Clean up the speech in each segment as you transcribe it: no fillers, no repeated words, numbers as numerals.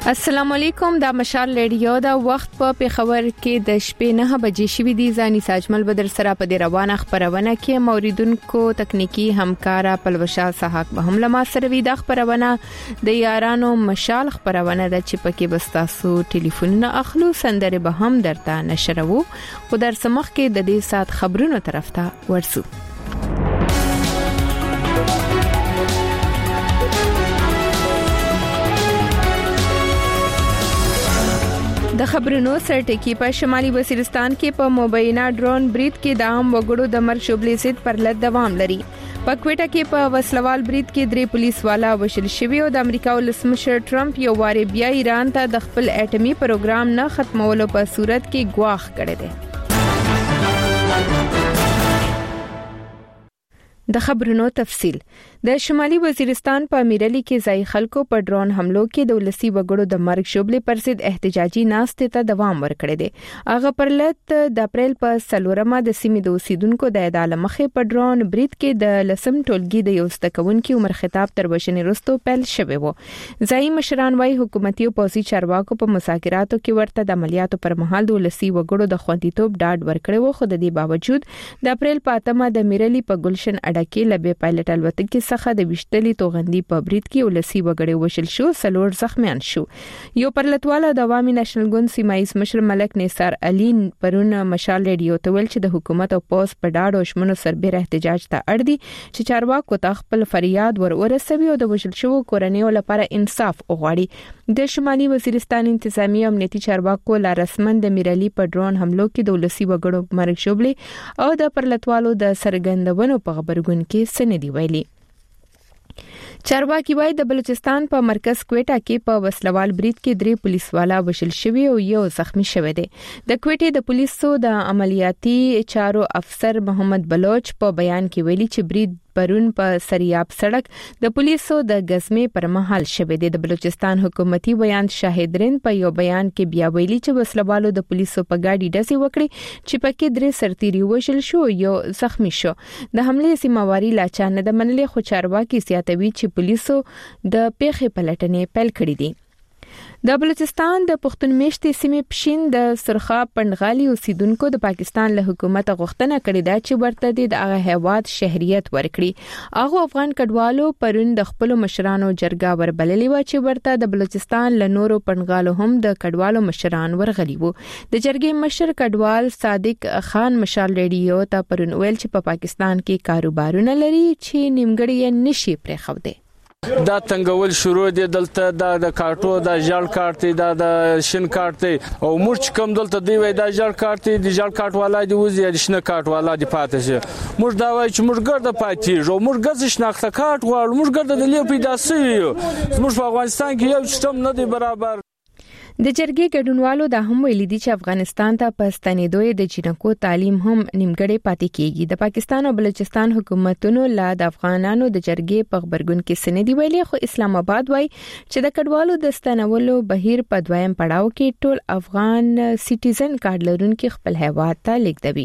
السلام علیکم دا مشال ریډیو دا وخت په پیښور کې د شپې 9 بجې شوې دي. ځاني ساجمل بدر سره په دې روانه خبرونه کې موریدونکو تکنیکی همکارا پلوشا صحاق به هم لما سره وی د خبرونه د یارانو مشال خبرونه د چې پکې بستاسو ټلیفون اخلو سندره به هم درته نشرو. خو در سمخ کې د دې سات خبرونو طرف ته ورسو. د خبرونو سرټکی په شمالي وزیرستان کې په مبینه ډرون برید کې د عام وګړو د مرګ شوبلې سید پر لټ دوام لري. په کوټه کې په وسلوال برید کې 3 پولیس والا وشل شوی او د امریکا ولسمشر ټرمپ یو واره بیا ایران ته د خپل اټومي پروګرام نه ختمولو په صورت کې ګواښ کړی دی. د خبرونو تفصیل. د شمالي وزیرستان په امیرعلی کې ځای خلکو په ډرون حملو کې د ولسی وګړو د مرګ شوبلې پر ضد احتجاجي ناستې ته دوام ورکړی دی. هغه پر لټ د اپریل په 4مه د سیمې د اوسیدونکو د عدالت مخې په ډرون برید کې د لسم ټولګي د یو ستکونکو عمر خطاب تر وشنې وروسته پیل شوی و. ځای مشران وايي حکومتي او پوځي چارواکو په مذاکراتو کې ورته د عملیاتو پر مهال د ولسی وګړو د خوندیتوب ډاډ ورکړی و. خو د دې باوجود د اپریل په 8مه د امیرعلی په ګلشن اډه کې لبه پایلټ الوتکې څخه د وشتلي توغندي په برید کې ولسی وګړي وشل شو. 4 زخمیان شو. یو پرلتواله د عوامي نېشنل ګوند سیمایي مشر ملک نثار علي پرون مشال ریډیو ته ویل چې د حکومت او پوس په ډاډ او شمنو سربېره احتجاج ته اړ دي چې چارواکو ته خپل فریاد ورسوي او د وشل شو کورنیو لپاره انصاف وغواړي. د شمالي وزیرستان انتظامی امنیتي چارواکو لا رسمن د میرعلی په ډرون حملو کې د ولسی وګړو مرګ شوبلې او د پرلتوالو د سرګندونو په خبرګون کې سندې ویلي. چارواکي وايي د بلوچستان په مرکز کوټه کې په وسلوال برید کې 3 پولیس والا وشل شوی او یو زخمی شوی دی. د کوټې د پولیسو د عملیاتي چارو افسر محمد بلوچ په بیان کې ویلي چې برید پرون په سریاب سړک د پولیسو د غزمې پر مهال شوه دی. د بلوچستان حکومتي بیان شاهدرین په یو بیان کې بیا ویلي چې وسلوالو د پولیسو په گاډي ډزې وکړي چې پکې 3 سرتيري وشل شو یو زخمی شو. د حمله سیمواري لا چانه د منلې خو چارواکي سیاتوي چې پولیسو د پیښې پلټنې پیل کړې دي. د بلوچستان د پښتون میشتې سیمې پښین د سرخا پندغالي اوسیدونکو د پاکستان له حکومت غوښتنه کړې ده چې ورته د هغه هیواد شهریت ورکړي. هغه افغان کډوالو پرون د خپل مشرانو جرګه وربللې و چې ورته د بلوچستان له نورو پندغالو هم د کډوالو مشران ورغلي وو. د جرګې مشر کډوال صادق خان مشال ریډیو ته پرون ویل چې په پاکستان کې کاروبارونه لري چې نیمګړی نشي پرې خو دي. دا تنګول شروع دي دلته د کارټو د ژړ کارت د شین کارت او موږ کوم دلته دی وای د ژړ کارت د ژړ کارت والا دی وزي د شنه کارت والا دی پاتې شه. موږ دا وای چې موږ ګرځه پاتې جو موږ ګرځ شناخته کارت غواړو موږ ګرځه د لیو پیدا سوي موږ په افغانستان کې یو سیستم نه دی برابر. د جرګې ګډونوالو دا هم ویلي دي چې افغانستان ته پښتنې د جنکو تعلیم هم نیمګړی پاتې کیږي. د پاکستان او بلوچستان حکومتونو لا د افغانانو د جرګې په خبرګون کې سندې ویلي خو اسلام آباد وایي چې د کډوالو د ستنولو بهیر په دویم پړاو کې ټول افغان سټیزن کارت لرونکي خپل هیواد ته لیږدوي.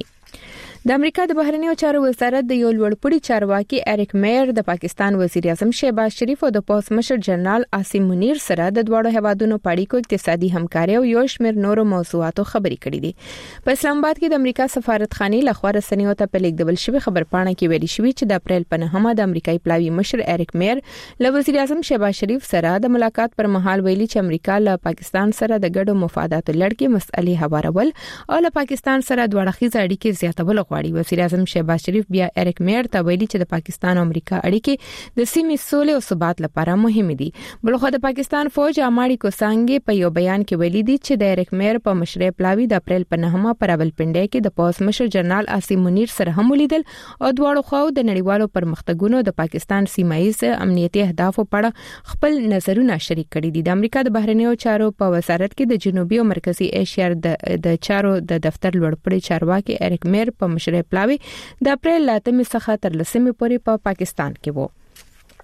د امریکا د بهرنیو چارو وزارت د یو لوړپوړي چارواکي اریک میر د پاکستان وزیر اعظم شهباز شریف او د پوس مشر جنرال عاصم منیر سره د دوړو هوادونو پاړیکو اقتصادي همکاري او یو شمېر نورو موضوعاتو خبرې کړې دي. په اسلام آباد کې د امریکا سفارتخانه لخوا رسنیو ته په لیږدول شوی خبرپاڼه کې ویل شوی چې د اپریل په 9مه د امریکایي پلاوی مشر اریک میر له وزیر اعظم شهباز شریف سره د ملاقات پر مهال ویلي چې امریکا له پاکستان سره د ګډو مفاداتو لړ کې مسئلې هوارول او له پاکستان سره دوه اړخیزه اړیکې زیاتول غواړي. وزیر اعظم شهباز شریف بیا اریک میر ته ویلي چې د پاکستان او امریکا اړیکې د سیمې سولې او ثبات لپاره مهمه دي. بلخو د پاکستان فوج اماړي کوسانګي په یو بیان کې ویلي دي چې د اریک میر په مشرۍ پلاوی د اپریل په 9مه پر راولپنډۍ کې د پوس مشر جنرال عاصم منیر سره هم ولیدل او دواړو خو د نړیوالو پرمختګونو د پاکستان سیمایي امنیتي اهدافو په اړه خپل نظرونه شریک کړي دي. د امریکا د بهرنیو چارو په وزارت کې د جنوبي او مرکزی ایشیا د چارو د دفتر لوړپوړي چارواکي اریک میر په مشرۍ پلاوی د اپریل 8 څخه تر 10 پورې په پاکستان کې وو.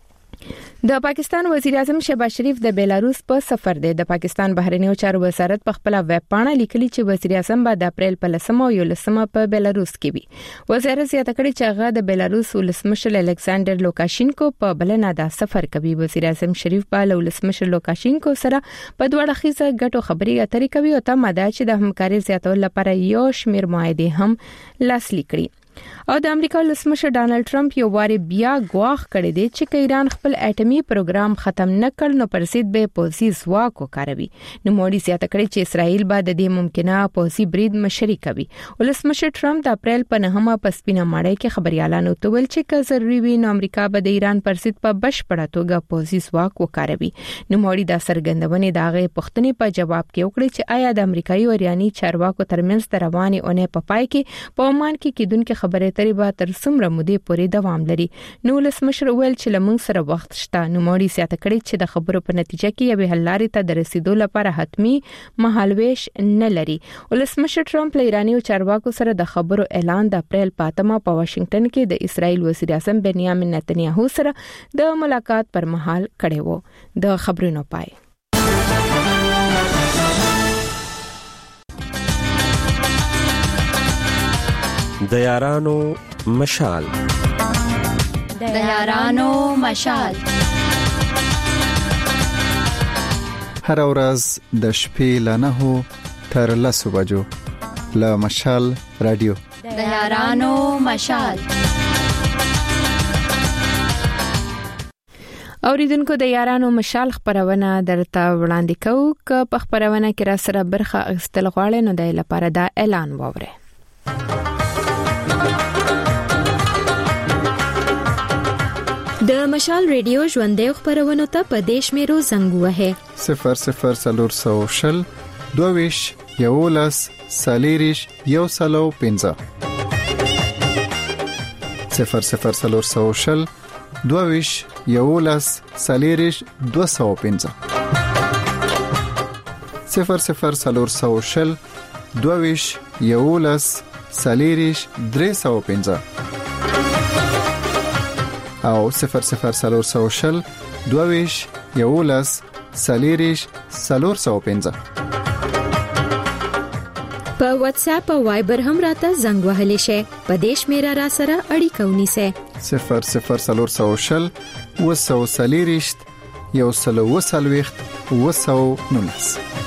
د پاکستان وزیر اعظم شهباز شریف د بیلاروس په سفر دی. د پاکستان بهرنیو چارو وزارت په خپل ویب پاڼه لیکلي چې وزیر اعظم به د اپریل په 10 او 11 په بیلاروس کې وي. وزارت زیاته کړې چې هغه د بیلاروس ولسمشر الکساندر لوکاشینکو په بلنه د سفر کوي. وزیر اعظم شریف په ولسمشر لوکاشینکو سره په دوه اړخیزه ګټو خبرې اترې کوي او تمه ده چې د همکارۍ زیاتولو لپاره یو شمېر معاهدې هم لاسلیک کړي. او د امریکا ولسمشر ډانلډ ټرمپ یو واری بیا غواخ کړی دی چې ایران خپل اټومي پروګرام ختم نکړ نو پرسید به پوزي ځواک وکاروي. نو موړي زیاته کړی چې اسرائیل به د دې ممکنه پوزي برید مشري کوي. ولسمشر ټرمپ د اپریل په 9 په سپینه ماړی کې خبريالانو ته ویل چې که ضروري وي نو امریکا به د ایران پرسید په بشپړه توګه پوزي ځواک وکاروي. نو موړي د سرګندونې دغه پښتنې په جواب کې وکړي چې آیا د امریکایي او ایراني چارواکو ترمنځ د رواني اونۍ په پای کې په عمان کې کیدونکو خبرې اترې به تر څومره مودې پورې دوام لري. نو ولسمشر ویل چې لمونږ سره وخت شته. نو موړي زیاته کړی چې د خبرو په نتیجه کې یو حل لارې ته د رسیدو لپاره حتمی مهالويش نه لري. ولسمشر ټرمپ له ایراني چارواکو سره د خبرو اعلان د اپریل په 8 په واشنگټن کې د اسرائیل وزیر اعظم بنیامین نتنیاهو سره د ملاقات پر مهال کړی وو. د خبرونو پای د یارانو مشال. د یارانو مشال هر ورځ د شپې ل 9 تر 10 بجو له مشال رادیو. د یارانو مشال. اوریدونکو د یارانو مشال خبرونه درته وړاندې کوو. که په خبرونه کې را سره برخه اخیستل غواړئ نو د لپاره دا اعلان واورئ. د مشال ریډیو ژوندۍ خبرونه ته په دیش میرو زنګ وهه 00 22 یولس سالیریش یو سلو 15 00 22 یولس سالیریش 215 00 22 یولس سالیریش 315 او 00 22 یولس سالیریش 415. په واتس اپ او وایبر هم راته زنګ وهلی شي. په دیش میرا را سره اړیکه ونیسه 00 وسو سالیریش یو سلو وسلويخت وسو نونس.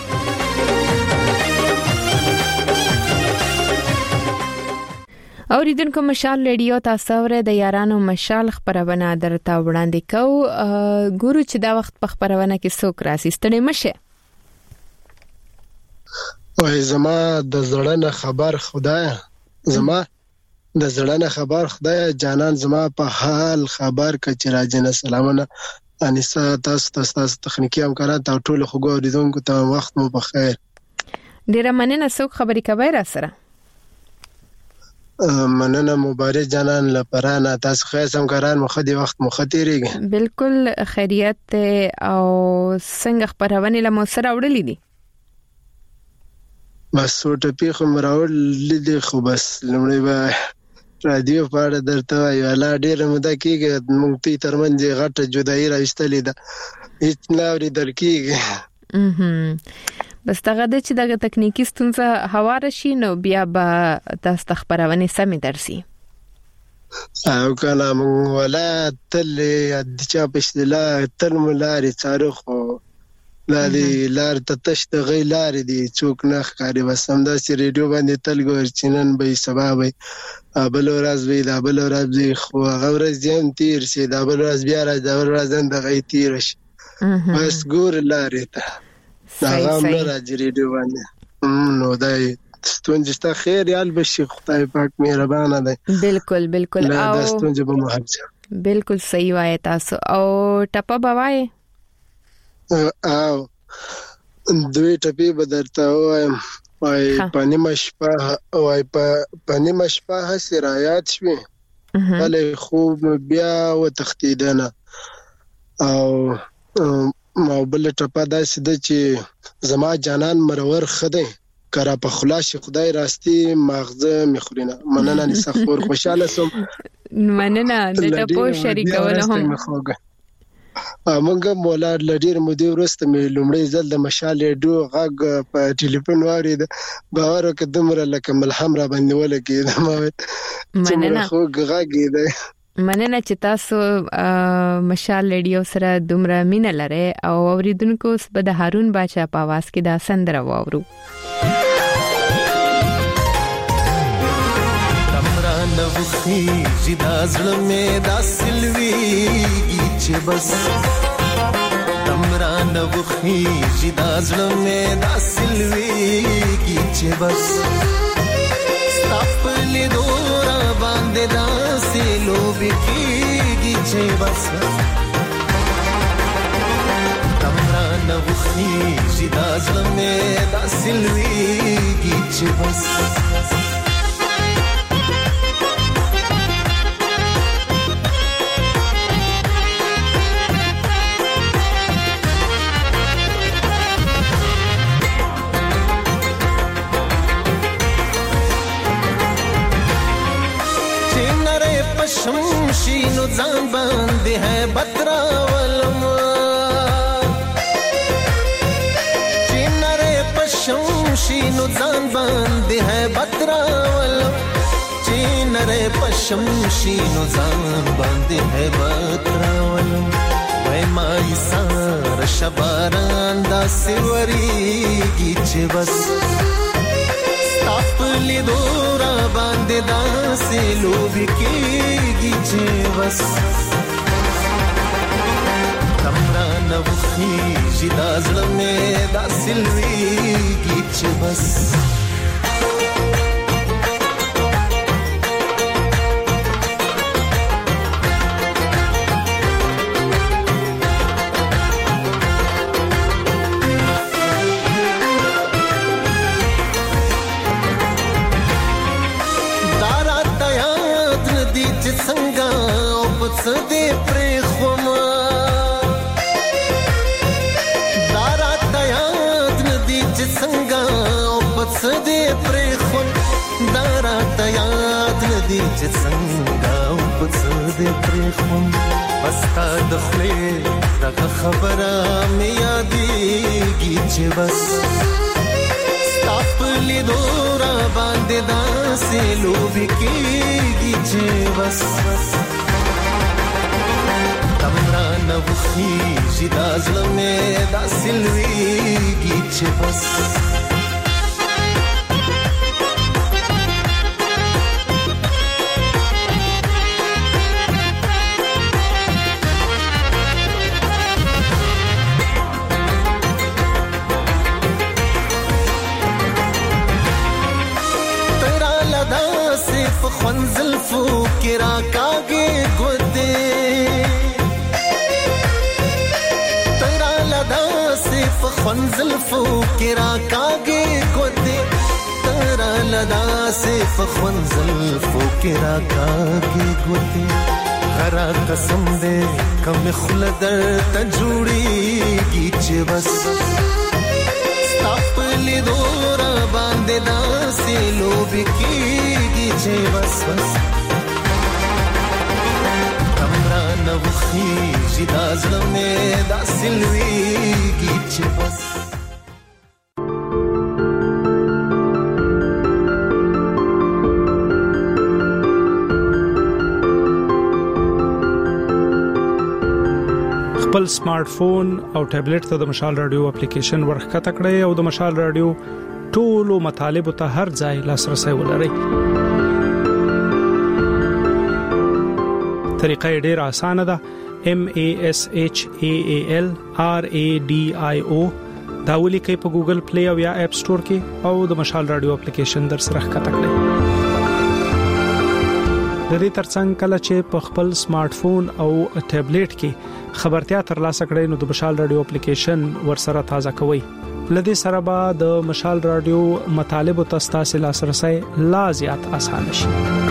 اوریدونکو مشال ریډیو تاسو ور د یارانو مشال خبرونه درته وړاندې کوو. ګورو چې دا وخت په خبرونه کې څوک راسي. ستړي مشه. وای زما د زړه خبر خدای، زما د زړه خبر خدای جانان، زما په حال خبر کچ راځنه. سلامونه انیسا، تاسو تخنیکی همکاران ته ټول خو اوریدونکو ته وخت مو بخیر. ډیره مننه. څوک خبرې کوي را سره؟ مننه مبارک جانان لپاره. تاسو خیر همکاران مخ دي وخت مخ تیریږي. بالکل خیریت او څنګه خبرونه له مو سره وړلې دي؟ بس ټپی خو مراول دي، خو بس لمړی به رادیو په اړه درته وایو. الله ډېر مده کېږي مونږ ته ترمنځ غټه جدایي راوستلې ده، هیڅ نه اورېدل کېږي. بس دغه د چې دغه تکنیکی ستونزه هوار شي نو بیا به تاسو خبرونه سمې درسي. او کله مونږ ولا تل د چا په اصطلاح تل ملاري تاریخ لاري لار ته تشت غي لاري دي څوک نه ښکاري. بس هم دا چې ریډیو باندې تل ګور چنن به سبا به بل ورځ به دا بل ورځ به خو غورز دیم تیر شي، دا بل ورځ بیا راځي، دا بل ورځ د غي تیر شي. بس ګور لاري ته دا غام نه راځي ریډیو باندې. نو دای ستونجستا خیر یال بشي، خدای پاک مهربان دی. بالکل بالکل. او دا ستونجه به محبت بالکل صحیح وای تاسو. او ټپه بوای او دوی ټپی به درته وایم. وای پنیمه شپه، وای پنیمه شپه حسرایات شوي بلې خوب بیا و تختیدنه. او ما بل ټپه داسې ده چې زما جانان مرور خده کرا په خلاص خدای راستی مغزه مخورینه. مننه نسخور خوشاله سم. مننه د ټپو شریکونه هم موږ مولا لډیر مودې ورسته مې لومړی ځل د مشال ډو غږ په ټلیفون واورید باور وکړم لکه ملهم را باندې ولګید ما مننه خو غږ دی مننه چې تاسو مشال ریډیو سره دومره مینه لرئ او اوریدونکو به د هارون باچا په आवाज کې دا سندره واورو. تمرا نوخي جدا زړه مې دا سلويږي چې بس تمرا نوخي جدا زړه مې دا سلويږي چې بس خپل دورا باندې دا سلو بکیږي چې بس تمرا نوخي جدا زړه مې دا سلويږي چې بس شمشینو ځان باندې ہے بترا ولما چینره پشمشینو ځان باندې ہے بترا ولما چینره پشمشینو ځان باندې ہے بترا ولما وای مای سار شباران دا سیوریږي چې بس خپل دورا باندې دا سلو بکیږي چې بس تمرا نوخي جدا زړه مې دا سلويږي چې بس سدې پرې خوما دارات یاد ندی چې څنګه او پس دې پرې خوم دارات یاد ندی چې څنګه او پس دې پرې خوم بستا د خپل دغه خبره مې یادېږي چې بس خپل دورا باندې دا سلو بکیږي چې بس تمرا نوخي جدا زړه مې دا سلويږي چې بس ترا لدا صرف خنزلفو کرا کاږي ګوتې خنزل فوکرا کاږي ګوتې ترا لدا صرف خنزل فوکرا کاږي ګوتې غرا قسم دې کم خلدر ته جوړيږي چې بس خپل دورا باندې دا سلو بکیږي چې بس بس تمرا نوخي جدا زړه مې دا سلويږي چې بس خپل سمارټ فون او ټابلیټ ته د مشال رادیو اپلیکیشن ورخکته کړئ او د مشال رادیو ټولو مطالب ته هر ځای لاسرسي ولرئ. طریقه ډېره اسانه ده. MASHAALRADIO دا ولیکئ په ګوګل پلی او یا اپ سٹور کې او د مشال رادیو اپلیکیشن در سره ښکته کړئ. د دې ترڅنګ کله چې په خپل سمارټ فون او ټابلیټ کې خبرتیا ترلاسه کړئ نو د مشال رادیو اپلیکیشن ورسره تازه کوئ. لدې سره به د مشال رادیو مطالب او تاسو لاسرسي لا زیات اسانه شي.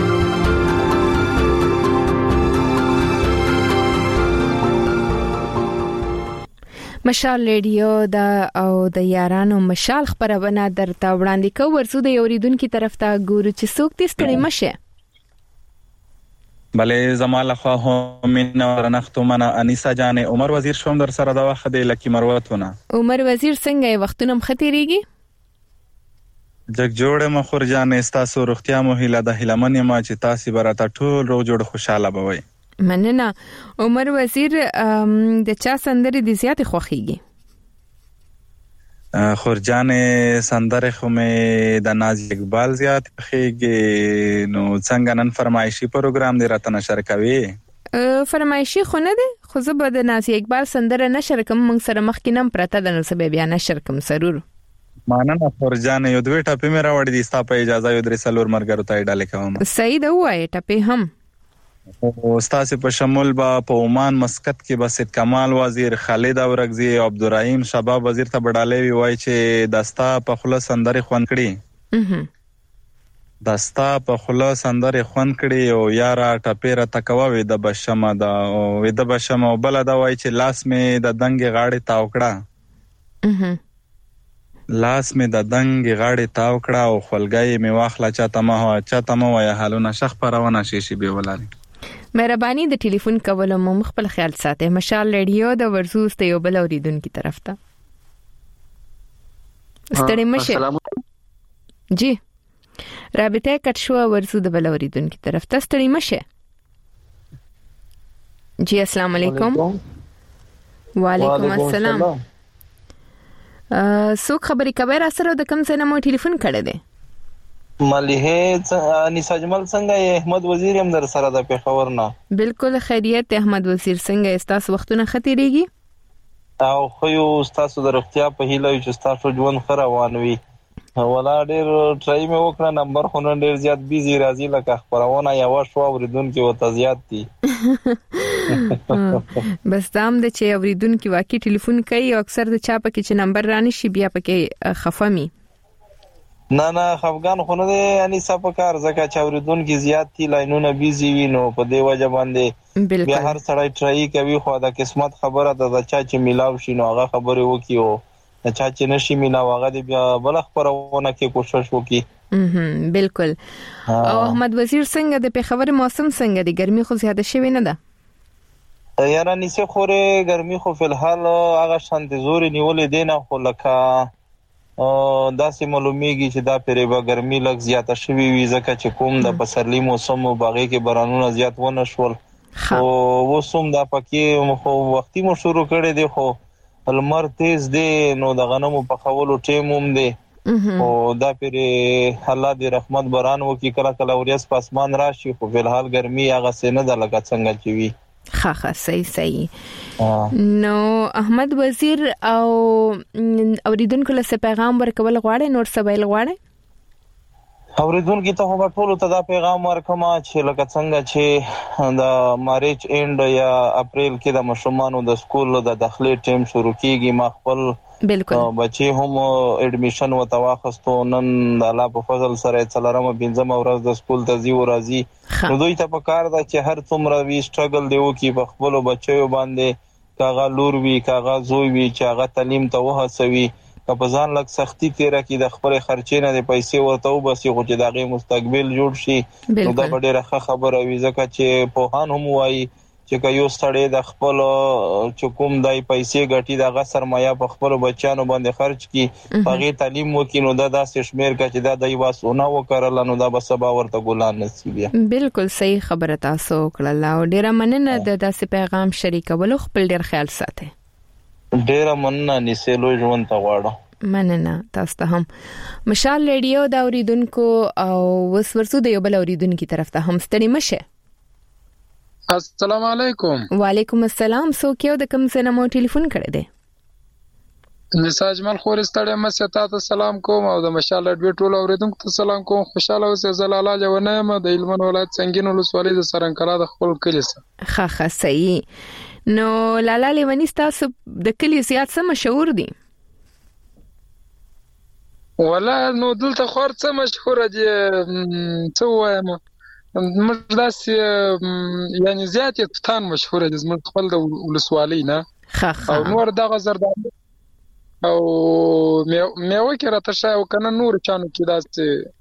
مشال ریډیو دا او د یارانو مشال خبرونه درته وړاندې کوو. ورسو د اوریدونکو طرف ته ګورو چې څوک دې ستړي مشه. بله زماله خو من ورنختو من انیسا جان عمر وزیر شوم در سره دا وخت دی لکی مروتونه. عمر وزیر څنګه وختونه مختيريږي؟ جګ جوړه مخور جان استاسو روغتیا مو هیله د هیلمن ما چې تاسو براته ټول روغ جوړ خوشاله بوي. مننه. عمر وزیر د چا سندري د زیات خوخيږي؟ خورجان سندره خو مې د ناز اقبال زیات خوخيږي. نو څنګه نن فرمایشي پروګرام دی راته نشر کوي؟ فرمایشي خو نه دی، خو زه به د ناز اقبال سندره نشر کوم. موږ سره مخکینم پرته د نو سبب بیا نشر کوم ضرور. ماننه خورجان یو دوی ټاپې مې راوړې دي ستا په اجازه یو درې سلور مرګرو ته ډالې کوم. صحیح ده وایي ټاپې هم. او ستاسو په شمول با په عمان مسقط کې بسید کمال وزیر، خالد اورغزی او عبدالرحیم شباب وزیر ته بډالې وای چې دستا په خلاص سندره خوان کړي. دستا په خلاص سندره خوان کړي او یارا ټاپې را تکوي د بشمه دا او د بشمه بل دا وای چې لاس مې د دنګ غاړې تاوکړه. لاس مې د دنګ غاړې تاوکړه او خلګای مې واخلا چاته ما وای حالونه شخ پرونه شي به ولاري. مهرباني د ټلیفون کولو مو خپل خیال ساتئ. مشال رادیو د ورزوس ته یو بل اوریدونکو طرف ته ستړي مشه جی رابطه کټ شو ورزو د بل اوریدونکو طرف ته ستړي مشه جی. السلام علیکم. وعلیکم السلام. څوک خبرې کوي را سره د کوم ځای نه مو ټلیفون کړی دی؟ مليحه انیسا جمال څنګه احمد وزیر هم در سره د پیښور نه. بالکل خیریت. احمد وزیر څنګه استاس وختونه خطرېږي؟ او خو یو تاسو د روغتیا په هیله چې تاسو ژوند خره روان وي. ولا ډېر ټرای مې وکړ نمبر خو نن ډېر زیات بیزی راځي لکه خبرونه یا شو اوریدونکو وته زیات دي. بس دام د چې اوریدونکو واقعي ټلیفون کوي او اکثر د چا پکې چې نمبر رانه شي بیا پکې خفمي. نه خفغان خو نه دی یعنی صفکار زکه چې اوریدونکو زیات دي لاینونه بیزی وي نو په دی وجه باندې بیا هر سړی ټرای کوي خو د قسمت خبره ده چا چې ملاو شي نو هغه خبره وکي او چا چې نشي ملاو هغه دی بیا بل خبرونه کې کوشش وکي. بالکل. او احمد وزیر څنګه د پیښور موسم څنګه دی؟ ګرمي خو زیاته شوی نه ده؟ یاره نيسه خوره ګرمي خو فلحال هغه شانت زوري نیولې دینه خو لکه داسې معلومیږي چې دا پرې به ګرمي لږ زیاته شوی وي ځکه چې کوم د پسرلی موسم او باغې کې بارانونه زیات ونه شول او وسوم دا پکې خو وختي مو شروع کړي دي خو لمر تیز دی نو د غنمو په خولو ټیم هم دی او دا پرې الله دې رحمت باران وکي کله کله وريس په اسمان راشي خو فلحال ګرمي هغه سینه د لکه څنګه چې وي. خا صحیح. نو احمد وزیر او اوریدونکو له پیغام ورکول غواړي نور سبایل غواړي؟ اوریدونکو ته هم ټول ته دا پیغام ورکوم چې لکه څنګه چې د مارچ اند یا اپریل کې د مشرومانو د سکول د داخلي ټیم شروع کیږي. ما خپل بالکل بچي هم اډمیشن وته واخستو نن د الله په فضل سره څلورمه بنځمه ورځ د سکول ته زی ورازي نو دوی ته پکار ده چې هر څومره وی سټرګل دیو کې په خپل بچو باندې کاغه لور وی کاغه زوی وی چې هغه تعلیم ته وهڅوي په ځان لک سختی تیرا کې د خپل خرچې نه د پیسې ورته وبسي خو چې دغه مستقبل جوړ شي نو دا ډېره خبره وي ځکه چې په هان هم وایي چې یو ستړی د خپل چکم دای پیسې ګټي دغه سرمایه په خپل بچانو باندې خرج کی هغه تعلیم وکینو دا داسې شمیر کا چې دا دای واسونه وکړل نو دا به سبا ورته ګلان نصیبیا. بالکل صحیح خبره تاسو کړل او ډیره مننه د داسې پیغام شریکولو خپل ډیر خیال ساتي. ډیره مننه نسلو ژوند ته غواړم. مننه تاسو ته هم. مشال رادیو دا اوریدونکو او وسورسو د یو بل اوریدونکو طرف ته هم ستړي مشه. السلام علیکم. وعلیکم السلام. سو کېو د کوم څه نه مو ټلیفون کړی دی؟ نسا اجمل خور ستړی مشه تاسو سلام کوم او د مشال رادیو ټول اوریدونکو ته سلام کوم. خوشاله اوسئ. زلاله جوانه ما د هلمند ولایت څنګین ولسوالۍ د سرنکلا د خپل کلی سره. خا صحیح. نو لالا لیونی تاسو د کلی زیات څه مشهور دي؟ ولا نو دلته خور څه مشهور دي څه وایم موږ داسې یعنی زیات تان مشهور دي زموږ خپل د ولسوالۍ نه او نور دغه زردالو او میوه کې راته شای او کنه نور چانو کې داسې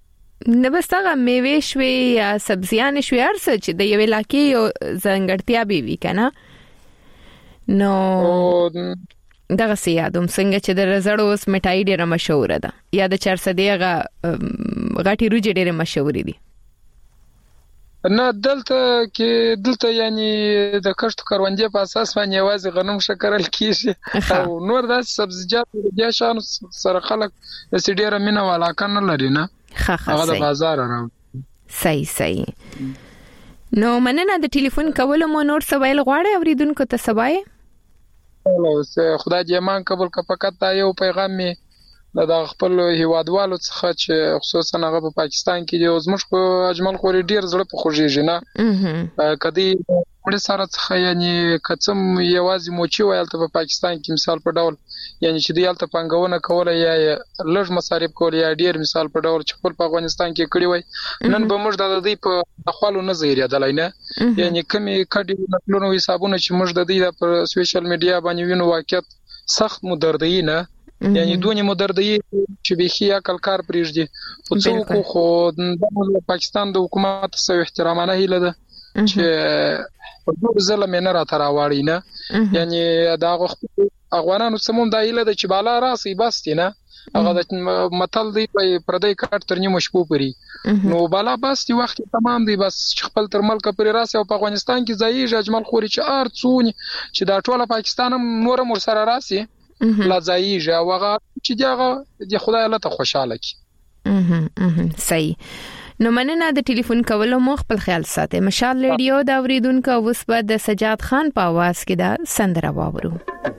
نه بس هغه میوه شوي یا سبزیان شوي ارڅ چې د یو علاقې یو ځانګړتیا به وي کنه نو دغه سیادم څنګه چې د رزړو اوس مټای ډیره مشهور ده یا د 400 هغه غټي روجي ډیره مشهور دي نه دلته یعنی د کښت کروندې په اساس باندې واځي غنم شکرل کیږي او نور د سبزیجات د شان سره خلک د ډیره مینه والا کنه لري نه هغه د بازار راو صحیح نو مننه د ټلیفون کول مو نور سوال غواړي اوریدونکو ته سوای خدای دې مان قبول کا فقط دا یو پیغام می د خپل هیوادوالو څخه چې خصوصا هغه په پاکستان کې دی زموږ په اجمل خوري ډیر زړه په خوږیږي نه کدی وړ سره څخه یعنی کڅم یوازې موچی ویل ته په پاکستان کې مثال په ډول یعنی چې دیالته پنګونه کوله یا لږ مصارف کول یا ډیر مثال په ډول چې خپل په افغانستان کې کړی وای نن به موږ د دې په خپل نظر یادلای نه یعنی کمی کډي نکلونو حسابونه چې موږ د دې په سوشل میډیا باندې وینو واقعیت سخت مدردی نه یعنی دونی مدردی چې بيخي عقل کار پریږدي او څوک خو د پاکستان د حکومت سره احترامانه هیله ده چې په ډول ظلم نه راتراوړي نه یعنی دا افغانانو سمون دا هیله ده چې بالا راسي بس نه هغه د متل دی په پردی کار تر نیمه شپو پری نو بالا بس دی وخت تمام دی بس خپل تر ملک پرې راسي او په افغانستان کې ځای اجمل خوري چې ارڅونی چې دا ټوله پاکستان نور مر سره راسي لا ځایږي او هغه چې دغه د خدای الله ته خوشاله کی صحیح نو مننه د ټلیفون کولو مو خپل خیال ساتئ مشال ریډیو دا اوریدونکو اوس په د سجاد خان په आवाज کې دا سندره واورو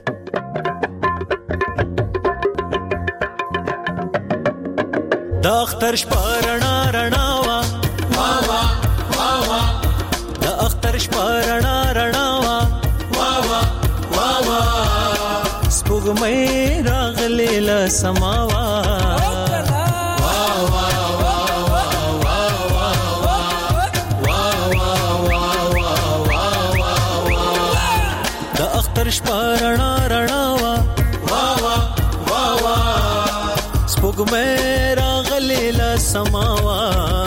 د اختر شپرنا رڼاوا وا وا وا وا د اختر شپرنا رڼاوا وا وا وا وا سپوږمۍ راغلې له سماوا وا وا وا وا وا وا وا وا د اختر شپرنا رڼاوا وا وا وا وا سپوږمۍ راغلې له سماوا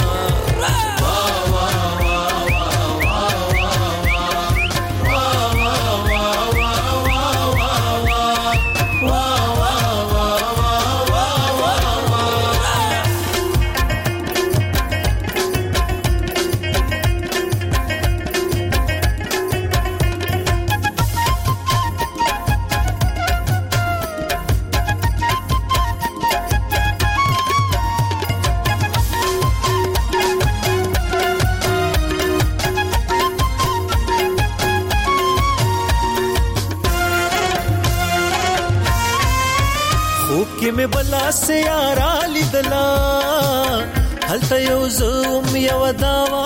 میں بلا سے یارا لیدلا هلته یو زوم یو داوا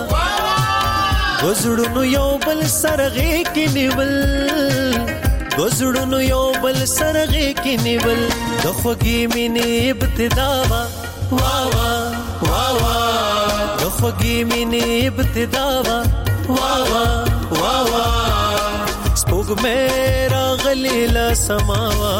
گزړونو یو بل سرغه کې نیول گزړونو یو بل سرغه کې نیول د خوږی مینې ابتدا وا وا وا وا د خوږی مینې ابتدا وا وا وا وا سپوږمۍ راغلې له سماوا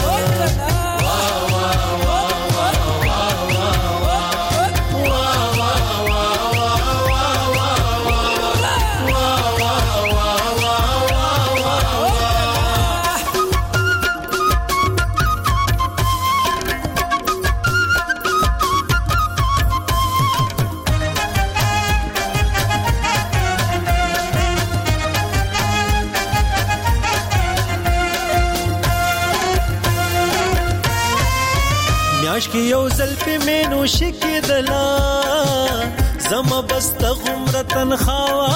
کی یو زل په مینو شکیدلا زما بست غمرتن خوا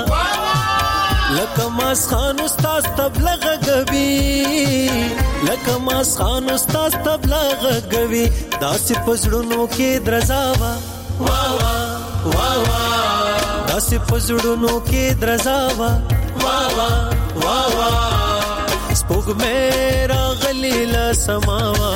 لکه ماس خان استاد تبلغ غوي لکه ماس خان استاد تبلغ غوي داسې پزړونو کې درزاوا وا وا وا وا داسې پزړونو کې درزاوا وا وا وا وا سپوږمۍ راغلې له سماوا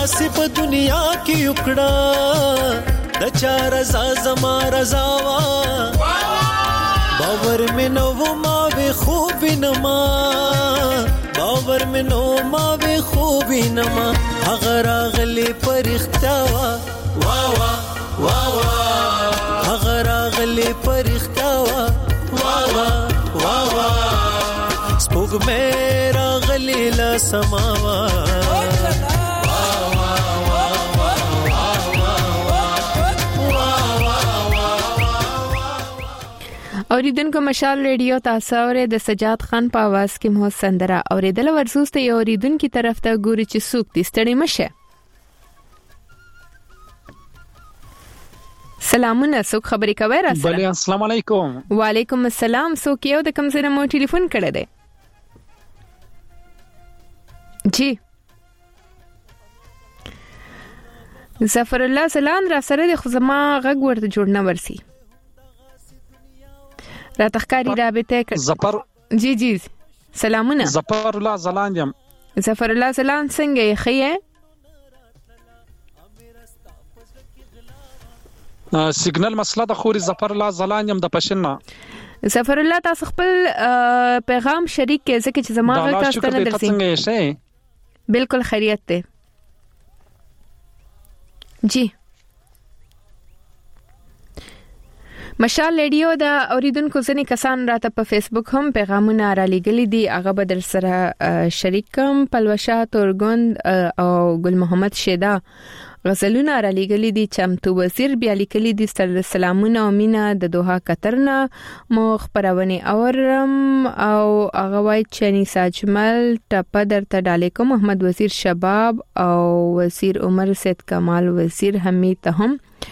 داسې په دنیا کې وکړه د چا رضا زما رضا وا باور مې نو ما به خوب نما باور مې نو ما به خوب نما هغه راغلی پرښتا وا وا وا وا هغه راغلی پرښتا وا وا وا وا سپوږ مې راغلی لا سماوا اوریدونکو مشال ریډیو تاسو اورئ د سجاد خان په आवाज کې مو سندره اوریدل ورسوسته یو اوریدونکو طرف ته ګوري چې څوک دې ستړي مشه. سلامونه څوک خبرې کوي را سره؟ بله السلام علیکم. وعلیکم السلام. څوک یو د کوم ځای مو ټلیفون کړی دی؟ جی ظفر الله زلان را سره د خزما غږ ورته جوړ نه ورسي را تخکاری رابطه ظفر جی جی سلامونه. ظفر الله زلان یم. ظفر الله زلان څنګه یې خیه؟ سیګنل مسله د خوري ظفر الله زلان یم د پښینا. ظفر الله تاسو خپل پیغام شریک کې ځکه چې زما غږ تاسو ته نه درسي. څنګه یې شي؟ بالکل خیریت ده. جی مشال ریډیو دا اوریدونکو ځنې کسان راته په فیسبوک هم پیغامونه را لېږلي دي هغه به در سره شریک کوم. پلوشا تورګوند او ګل محمد شیدا غزلونه را لېږلي دي. چمتو وزیر بیا لیکلي دي سلامونه او مینا د دوحه قطر نه مو خبرونه اورم او هغه وای چې انیس اجمل ټپه درته ډالې کوم. محمد وزیر شباب او وزیر عمر سید کمال وزیر حمید هم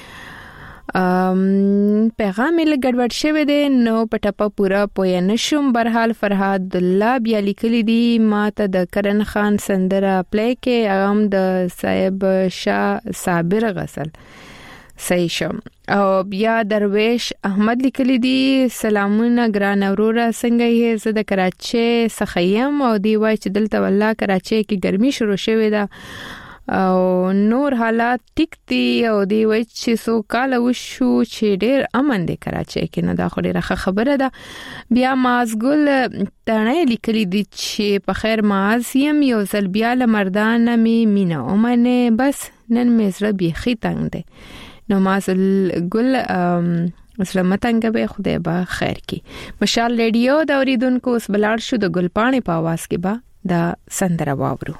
پیغام یې ګډوډ شوی دی نو پټپا پورا پوی نشم. برحال فرهاد الله بیا لیکلی دی ماته د کرن خان سندره پلی کې هم د صاحب شاه صابر غسل صحیح شم. او بیا درویش احمد لیکلی دی سلامونه ګران اورورا څنګه یې زه د کراچۍ څخه یم او دی وای چې دلته والله کراچۍ کې ګرمي شروع شوې ده او نور حالات ټیک دي او دی وای چې سو کال وشو چې ډېر امن دی کراچۍ کې نه دا خو ډېره خبره ده. بیا مازګل تنه لیکلي دي چې په خیر مازیم یو ځل بیا لمردان می مینا اومنه بس نن مې زړه بيخي تنگ دی نو مازګل سلامتنګ به خدای با خیر کی. مشال ریډیو دا اوریدونکو اوس بلار شو د ګلپانې په आवाज کې با دا سندره واورو.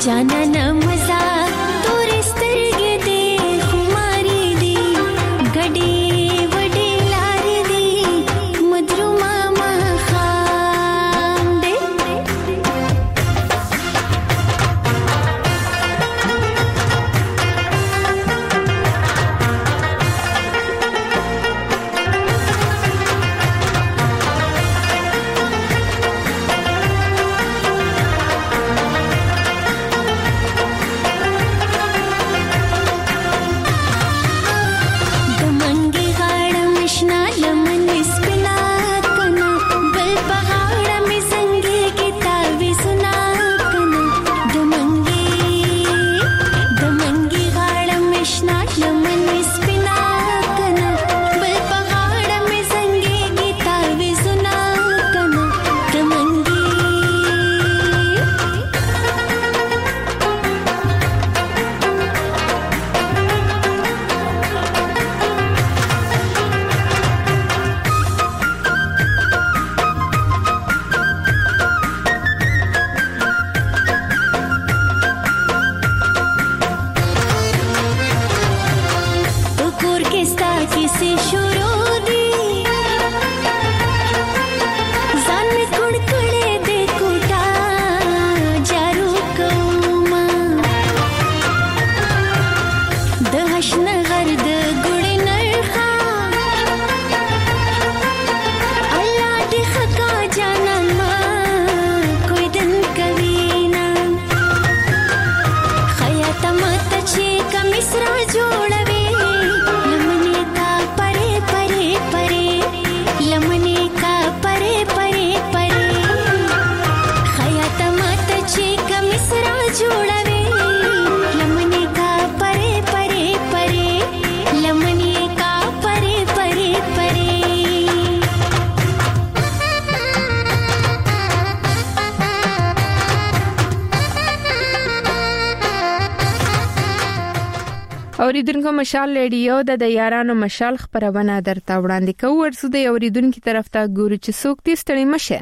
जाना न मजा तोरे स्तरगे दे खुमारी दी गडे वडे लारी दी मधुर मामा खाम दे اوریدونکو مشال ریډیو د یارانو مشال خبرونه درته وړاندې کوي ورسو د اوریدونکو طرف ته ګورو چې څوک دې ستړي مشه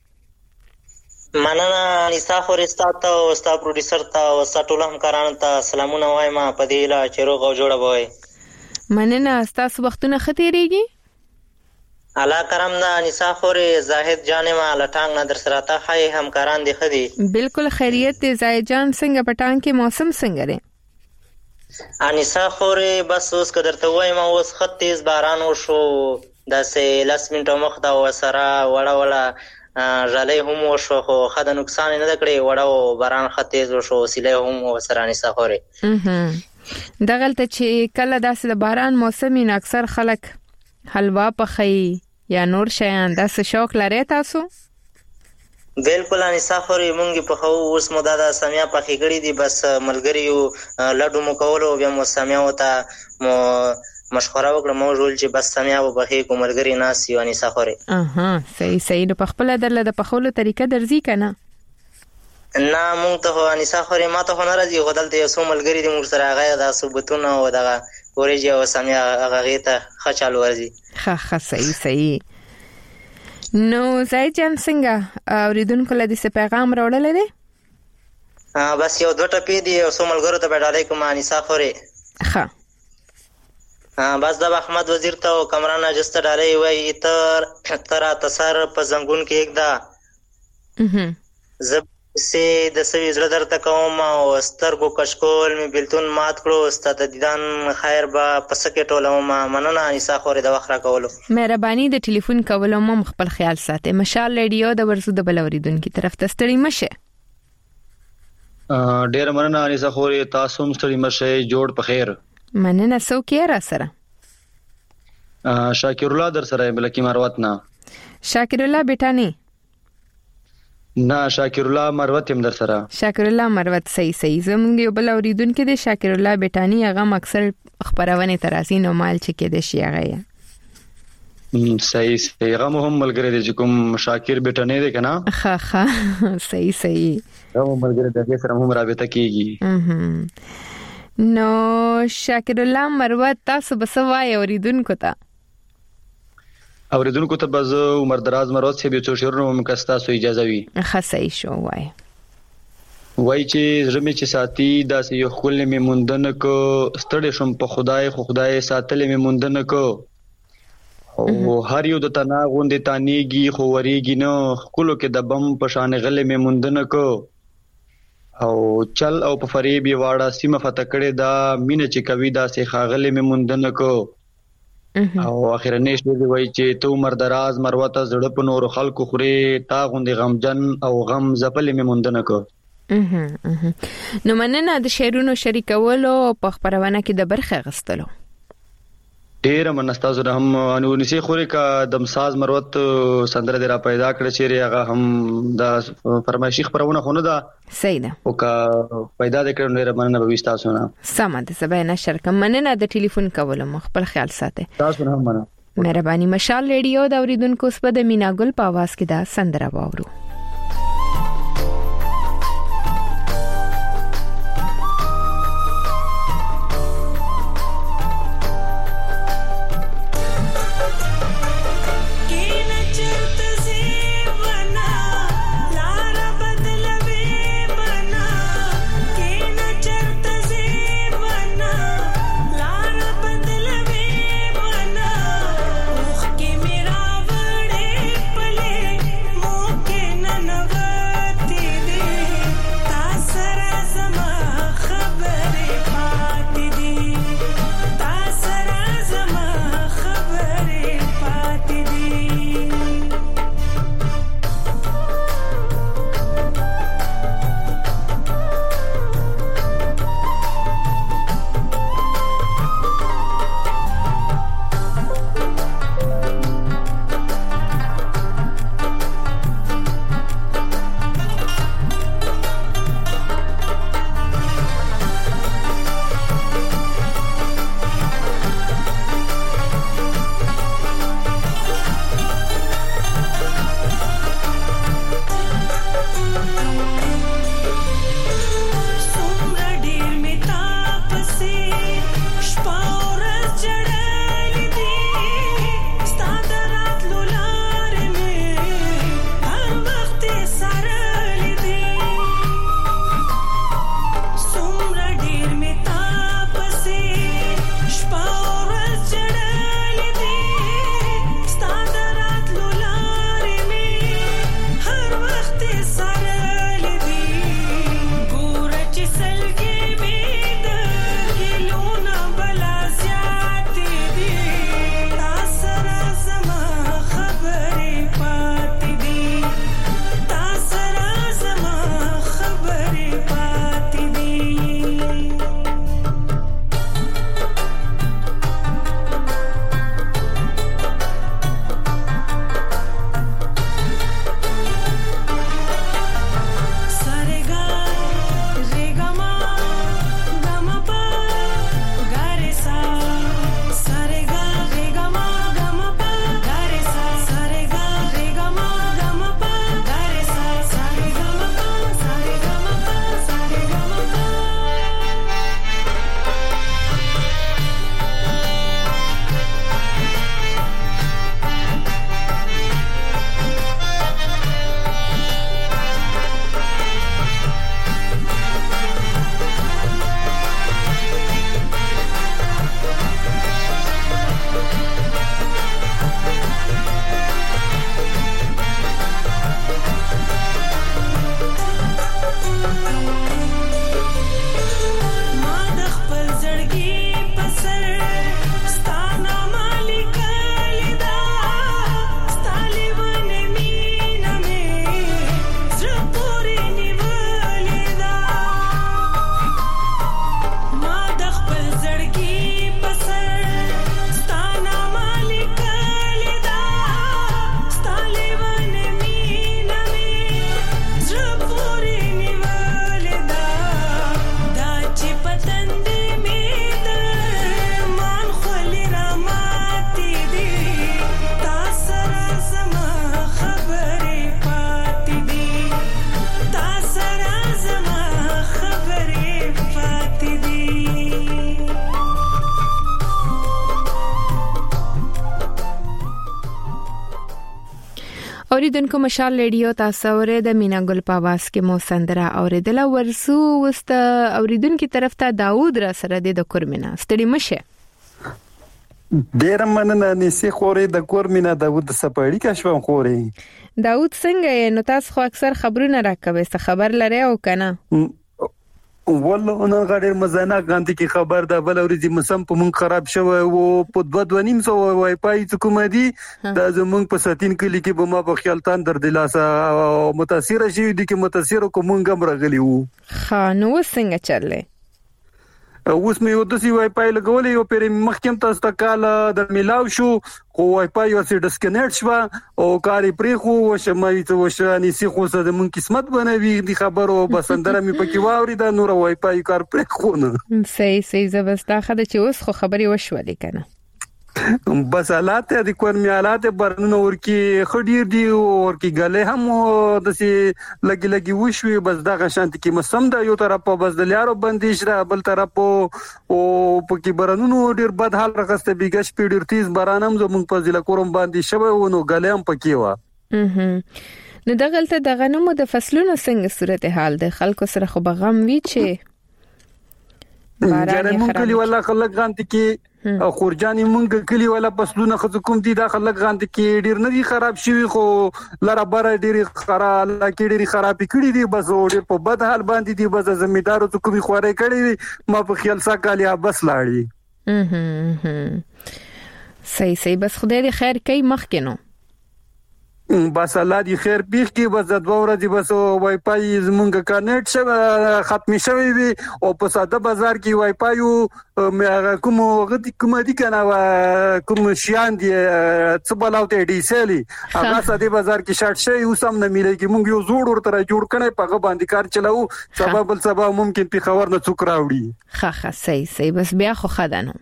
مننه انیسا خورستا ته او ستا پروډوسر ته او ستا ټول همکارانو ته سلامونه وایم په دې لا چې روغ او جوړه وای مننه تاسو وختونه ختیریږي الله کرم دا انیسا خوري زاهد جانما لټانګ نه در سره ته هاي همکاران دي خدي بالکل خیریت دی زاهد جان څنګه پټان کې موسم څنګه دی انیسا خوري بس اوس کدرته وایم اوس خط تیز باران وشو داسې لاس منټو مخ دا وسره وړه ژلې هم وشو خو خدای نقصان نه کړی وړو باران خط تیز وشو سیله هم وسره انیسا خوري دغلته چې کله داسې د باران موسمي اکثر خلک حلوا پخې یا نور شیان داسې شوق لري تاسو بالکل انیسا خوري مونږ په خو اوس مودا د سمیا پخې کړې دي بس ملګریو لډو مو کولو بیا مو سمیا وته مو مشوره وکړه مو ټول چې بس سمیا وبخې کوملګری ناس یو انیسا خوري صحیح نو په خپل درله د پخولو طریقه درځي کنه نه مونږ ته انیسا خوري ما ته هنر راځي غدل ته سو ملګری دي مونږ سره هغه د ثبوتونه او دغه ورېږي او سمیا هغه ته خچالو ورځي ښه صحیح نو زاهد جان څنګه اوریدونکو له دې پیغام راوړل دي بس یو دوه ټپې دي او سو ملګرو ته بدالای کوم انیسا خوري ښه بس د احمد وزیر ته او کمران اجسته ډالې وای تر تسر په زنګون کې یکدا زب سي د سوي زړه درته کوم او سترګو کشکول می بلتون مات کړو ستاسو دیدان خیر با پسکه ټولوم مننه انیسا خوري د وخره کولو مهرباني د ټلیفون کولو مو خپل خیال ساتئ مشال ریډیو د ورسو د بلوریدونکو طرف ته ستړي مشه ډیر مننه انیسا خوري تاسو هم ستړي مشه جوړ په خیر مننه څوک یې را سره شاکر الله در سره بلکی مروت نه شاکر الله بیٹانی نه شاکر الله مروت هم در سره شاکر الله مروت صحیح زمونږ یو بل اوریدونکو د شاکر الله بیٹانی هغه اکثر خبرونه تراسي نو مال چې کې د شي هغه صحیح هغه هم ملګری دی چې کوم شاکر بیٹانی دی کنه ښه صحیح هغه ملګری د سره هم رابطه کیږي نو شاکر الله مروت تاسو بسوای اوریدونکو ته بز عمر دراز مروت سے به څو شعرونو مکستا سو اجازه وی خاصه شو وای وای چې زمي چې ساتي دا سې یو خپل می مونډنه کو ستړي شم په خدای ساتلې می مونډنه کو او هر یو د تنا غوندې تانیږي خو وريږي نو خپلو کې د بم په شان غلې می مونډنه کو او چل او په فریب واړه سیمه فتکړه دا مینه چې کوي دا سې خاغلې می مونډنه کو او اخرنه شوی وای چې تو مردراز مروته زړه په نور خلکو خوري تا غوندې غمجن او غم زپلې می مونډنه کو نو مننه د شعرونو شریکولو په خبرونه کې د برخه غستلو ډیر منستازو هم انو نسی خوري کا دمساز مروت سندره درا پیدا کړ چې هغه هم د فرمایشي خبرونه خونه ده صحیح ده او کا پیدا د کړو ډیر مننه به تاسو نه سمه ده سبا نه شرکم مننه د ټلیفون کولو خپل خیال ساته تاسو هم مننه مهرباني مشال ریډیو د اوریدونکو سپه د میناګل په आवाज کې دا سندره واورو के اوریدونکو مشال ریډیو تاسو ورې د مینا ګل په आवाज کې مو سندره اوریدله ورسو وست اوریدونکو طرف ته داوود را سره د کورمینا ستړي مشه ډیر مننه نسی خورې د کورمینا داوود سپاړی کا شوم خورې داوود څنګه نو تاسو خو اکثر خبرونه راکوي څه خبر لري او کنه والله انا غیر مزانه غانتی کی خبر ده بل ورځي موسم په مونږ خراب شوی او په 2.5 وای پای حکومت دي د زمونږ په ساتین کلی کې به ما په خیالتان در دلاسه متاثر شي دي کې متاثر کومنګ هم راغلی وو خانو څنګه چللې اوس مې یو د سی وای پای لګولې یو پر مخکم تاسو ته کال د میلاو شو خو وای پای یو څه ډسکنیټ شو او کاری پرې خو وشمای ته وشانی سی خو څه د مون قسمت بنوي د خبرو بسندره مې پکې واوري دا نور وای پای کار پرې خو نه صحیح زبستا خده چې اوس خو خبري وشولې کنه بس حالات د کورمي حالات برنونه ورکی خډیر دی ورکی غلې هم د سي لګي وشوي بس دا غشانت کې مسم دا یو طرف په بس د لیارو بندیش را بل طرف او پکې برنونو ډیر بد حال راغسته بیګش پیډر تیز برانم زمون په ځله کورم باندې شوی ونو غلې هم پکې و نو دغلته د غنمو د فصلونو څنګه صورتحال د خلکو سره خو بغم وی چې باران مونږ کلی ولا خلک غانت کې خورجاني مونږ کلی ولا فصلونه خو کوم دي دا خلک غانت کې ډیر نه دي خراب شوی خو لره بره ډیر خراب لکه ډیر خراب کړي دي بس ډیر په بد حال باندې دي بس زمیدارو ته کومي خوره کړي ما په خیال ساکالیا بس لاړی صحیح بس خدای دې خیر کوي مخکینو بس الله دې خیر پیښ کی بس د 2 ورځې بس وای پای زمونږ کانټ شو ختم شوی وي او په ساده بازار کې وای پایو کوم دي کنه کوم شیان دي څه بلاوته دي سالي هغه ساده بازار کې شارټ شي اوس هم نه ملي موږ یو زوړ ورته جوړ کړي په باندې کار چلاو سبب ممکن په خبر نه څوک راوړي ښه صحیح بس بیا خو خدانو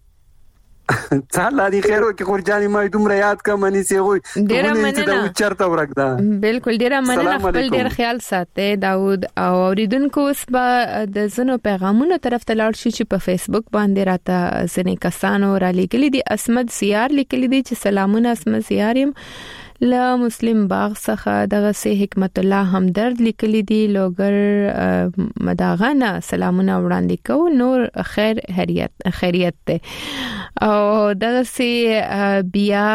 تعالی دې خیر وکړي خورجاني ما دومره یاد کا منی سي وي ډیر مننه چرته ورګدا بالکل ډیر مننه خپل ډیر خیال ساتي داوود او اوریدونکو اوس به د زنو پیغامونو طرف ته لاړ شي چې په فیسبوک باندې راته ځنې کسانو را لیکلي دي اسمت سیار لیکلي دي چې سلامونه اسمت سیارم لا مسلم باغ څخه دغه سه حکمت الله همدرد لیکلي دي لوګر مداغانه سلامونه وړاندې کو نور خیریت ته او دغه سه بیا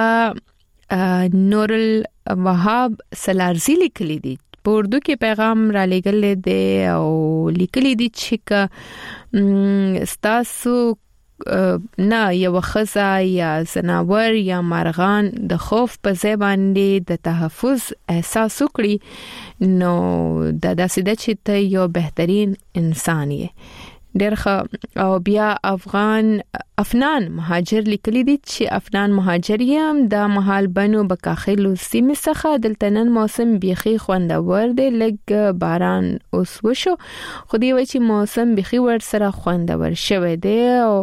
نور الوهاب سلارزی لیکلي دي په اردو کې پیغام را لګل دي او لیکلي دي چې ستاسو نه یو خزا یا زناور یا مرغان د خوف په ځای باندې د تحفظ احساس وکړي نو د داسې د چې ته یو بهترین انسان یې ډېر ښه او بیا افنان مهاجر لیکلي دي چې افنان مهاجر یم د محل بنو بکاخلو سیمه څخه دلته نن موسم بيخي خوندور دی لګ باران اوس وشو خو دی وای چې موسم بيخي ور سره خوندور شوه دی او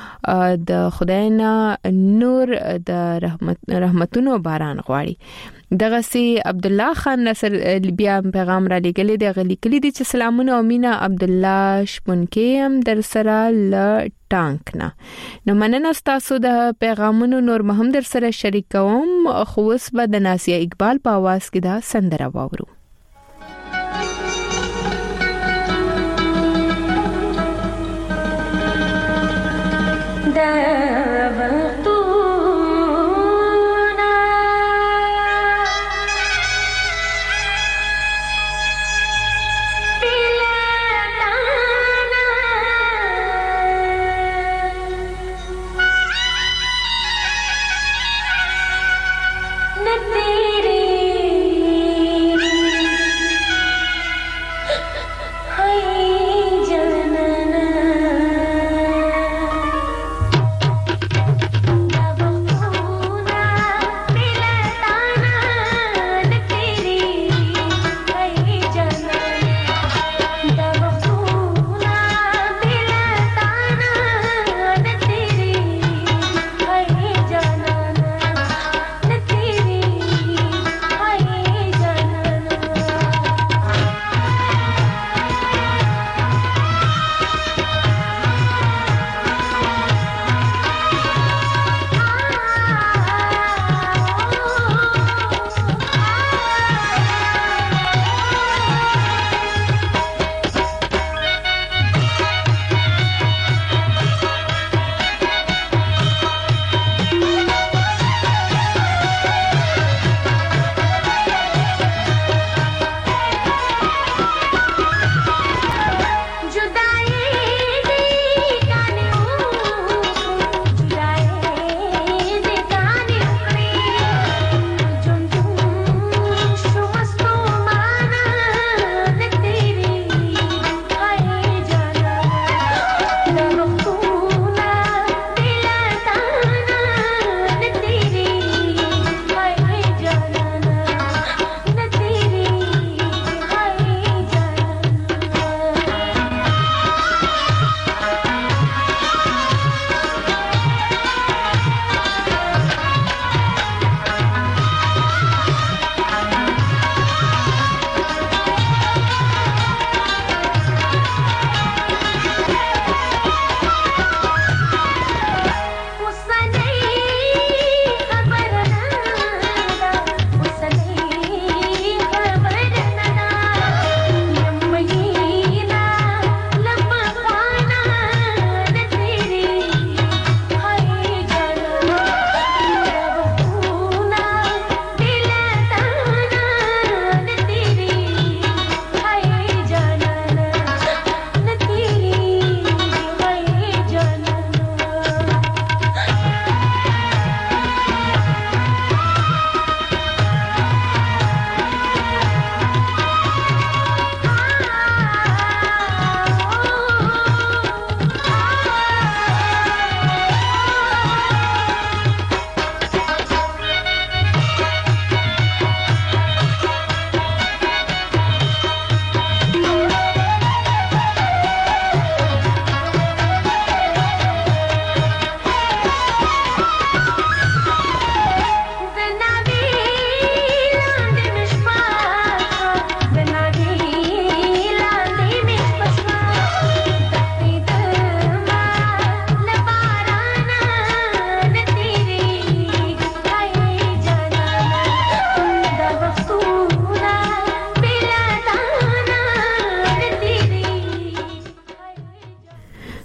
د خدای نه نور د رحمتونو باران غواړي دغه سي عبد الله خان نصر بیا پیغام را لګلې دی غلي کلی دي چې سلامونه او مینا عبد الله شپونکې در سره ل ټانک نه نو مننه تاسو د پیغامونو نور مهم در سره شریکوم خو اوس به د ناسیه اقبال په आवाज کې دا سندره واورو तेरे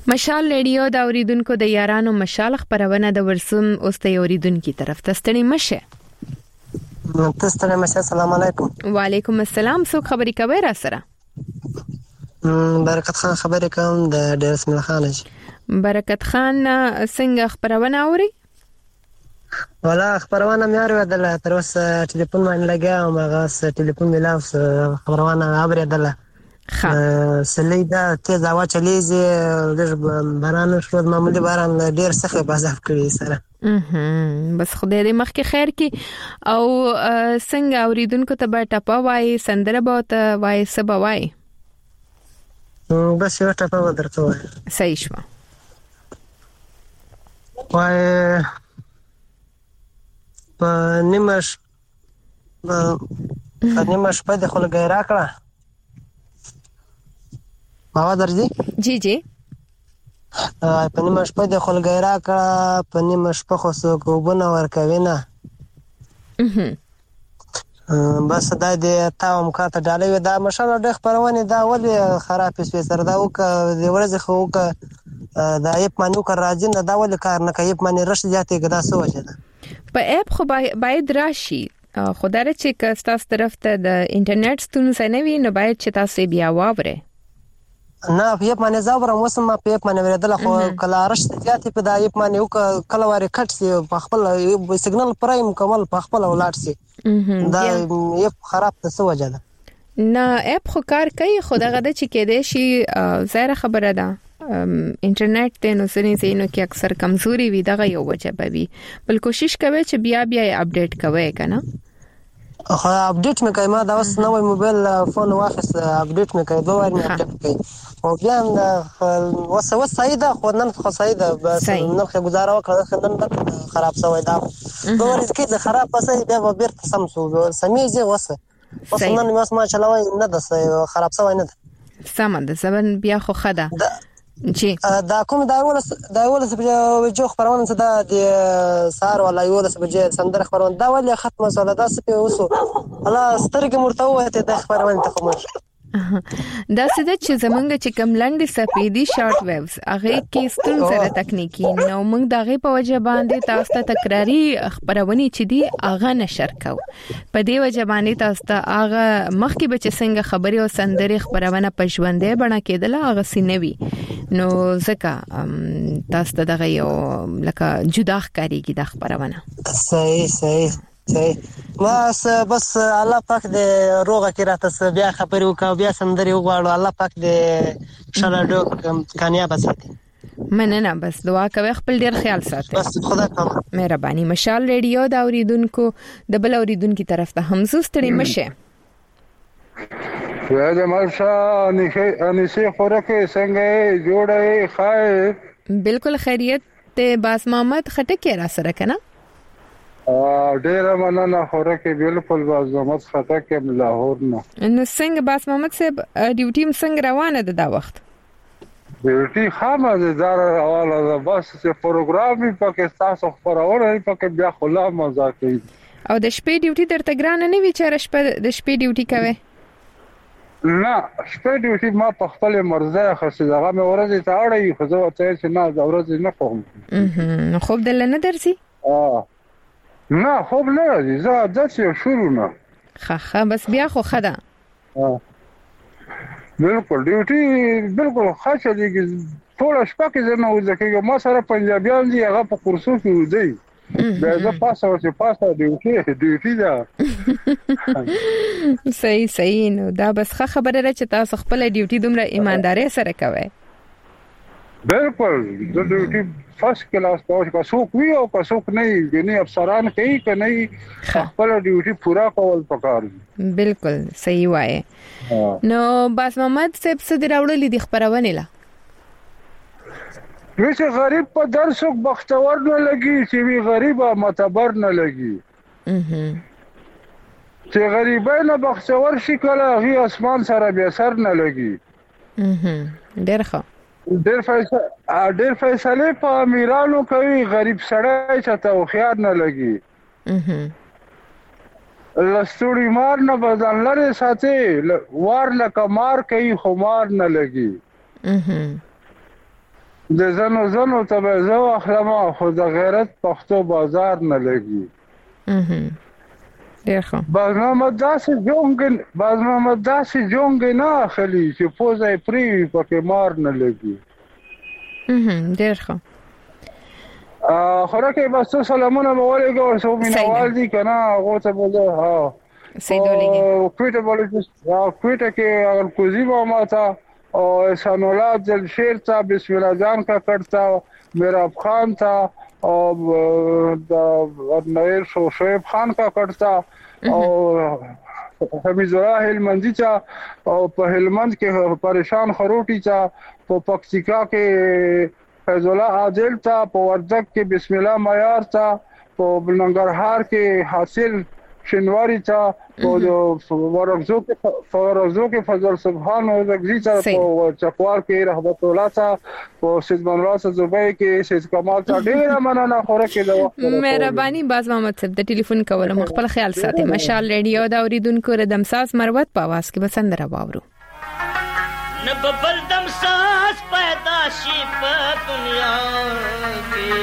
مشال ریډیو د اوریدونکو د یارانو مشال خبرونه د ورسوم اوس ته اوریدونکو طرف ته ستړي مشه. تاسو مشه. السلام علیکم. وعلیکم السلام. څوک خبرې کوي را سره؟ برکت خان خبرې کوم د ډیر اسماعیل خان. برکت خان څنګه خبرونه اوري؟ ولا خبرونه مې اوریدله تر اوسه ټلیفون باندې لګاوم هغه ټلیفون ملاو خبرونه اوریدله. سلی دا تیز هوا چلیږي د باران شو معمولی باران ډیر سخت بازار کړی سره. بس خدای دې مخکې خیر کی او څنګه اوریدونکو ته به ټپه وای سندره به ته وای سبا وای بس یو ټپه به درته وای. صحیح شو. وای په نیمش په د خلګی راکړه ماوا درځي. جی جی. په نیمه شپه د خلګی راکړه په نیمه شپه خو څوک وبونه ورکوي نه. بس دا د تاوم کاته ډالۍ دا مشال ډېر خبرونه دا ولې خراب شوي سره دا وک د ورځ خو وک دا یپ مانو کار راځي نه دا ولې کار نه کوي په منی رش ځاتې ګدا سوچه ده په اپ خو باید راشي خدای چې تاسو طرف ته د انټرنیټ ستونزه نه وي نو باید چې تاسو بیا واوره نه په یپ باندې زاورم وسم په یپ باندې ورېدل خو کله رشت زیاتې په دا یپ باندې وک کله واره کټ سي په خپل سیګنال پرایم مکمل په خپل ولاړ سي دا یپ خراب څه وجه ده نه اپ خو کار کوي خو دغه د چې کېده شي زهره خبره ده انټرنیټ ته نو سینو کې اکثر کمزوري وي دغه یو وجه به وي بل کوشش کوي چې بیا اپډیټ کوي کنه خو اپډیټ مې کوي ما دا اوس نوې موبایل فون واخیس اپډیټ مې کوي دوه واری اپډیټ کوي او بیا وسه سعیده خو نن خو سعیده بس نن خو گزاره وکړه نن خراب شوی دا دوه واری کې خراب پسې بیا بیرته سم شو سمېږي وسه نن ما چلاوي نه ده خراب شوی نه ده سم ده زبن بیا خو خده جی دا کوم دا ولس جو خبرونه څه د سار ولا یو د سبجه سندره خبرونه دا ولې ختمه سول دا سپه وسو الله سترګې مرتوه ته د خبرونه ته کوم دا سده چې زمونږ چې کم لاندې سپېدي شارټ ویوز هغه کې ستون سره تکنیکی نو موږ دغه په وجه باندې تاسو ته تکراری خبرونه چې دی هغه نشر کو په دې وجه باندې تاسو ته هغه مخکې به چې څنګه خبري او سندري خبرونه پښوندې بڼه کېدله هغه سینوي نو ځکه تاسو ته دغه یو لکه جدا ښکاریږي د خبرونه صحیح بس الله پاک دې روغه کې راته بیا خبرې وکاو بیا سندري وغواړو الله پاک دې شاله کامیاب ساتي مننه بس دعا کوي خپل ډیر خیال ساتي بس خدا کوم مهرباني مشال ریډیو دا اوریدونکو د بل اوریدونکو طرف ته هم زوستړي مشه یا د مرشا انسي خورکه څنګه جوړه خای بالکل خیریت ته باس محمد خټک را سره کنه ډیر مننه خورکه بالکل باس محمد خټک لاهور نه نو څنګه باس محمد صاحب ډیوټي څنګه روانه ده دا وخت ډیوټي خامه ده دار حواله ده بس پروګرامي پاکستان څخه خبرونه پکې بیا خلا مزه کوي او د شپې ډیوټي درته ګران نه وی چې شپه د شپې ډیوټي کوي نه شپه ډیوټي ما په خپل مرزه خرڅه دغه مې ورځي ته اړې خو زه ته چې نه د ورځې نه کوم خوب دل نه درسي نه خوب نه راځي زه داسې شروع نه خه بس بیا خو خدا بالکل ډیوټي بالکل خاصه دي ټول شپه کې زه نه وځکه ما سره پنجابیان دي هغه په کورسو کې ودی دا پاسه ډیوټي دا صحیح نو دا بس خبره ده چې تاسو خپل ډیوټي دومره ایمانداري سره کوئ بالکل د ډیوټي فرست کلاس پوهه کا څوک وی او کا څوک نه یعنی افسران کوي که نه خپل ډیوټي پورا کول پکار بالکل صحیح وایي نو باس محمد صاحب څه دراوړلې د خبرونه لا ویسه غریب په درسوک بختور نه لګي چې وی غریبه معتبر نه لګي چې غریبای نه بختور شي کله غي اسمان سره به سر نه لګي ډېر فیصله په امیرانو کوي غریب سړی چې ته خيار نه لګي لستوړي مار نه بدن لري ساتي وار نه کمار کوي خمار نه لګي د زنو ته زه اخلم خو د غیرت پښتو بازار نه لګي. ډیر ښه. باز محمد داسې جونګ نه اخلي چې پوزه پری پکې مار نه لګي. ډیر ښه. خورکه بس سلامونه مولګه او سو مینوال دي کنه هغه ته بوله. ها سیدولېږي کوټه کې کوزی ما تا او احسان الله جلشیر تا بسم الله جان کا کرتا میرا خان تا او نویر شعیب خان کا کرتا او حمید الله هلمندی تا او په هلمند کې پریشان خروټی تا په پکتیکا کې فیض الله عادل تا په وردګ کې بسم الله معیار تا په ننګرهار کې حاصل شنواری تا او ورغزو کې فضل سبحان او زګزی تا او چکوال کې رحمت الله تا او سید منواز زبیر کې سید کمال تا ډیر مننه خوره کې دا وخت مهرباني باز محمد صاحب د ټلیفون کولو خپل خیال ساتي. مشال ریډیو دا اوریدونکو ردم ساز مروت په आवाज کې بسند راوورو. نببل دم ساز پیدا شي په دنیا کې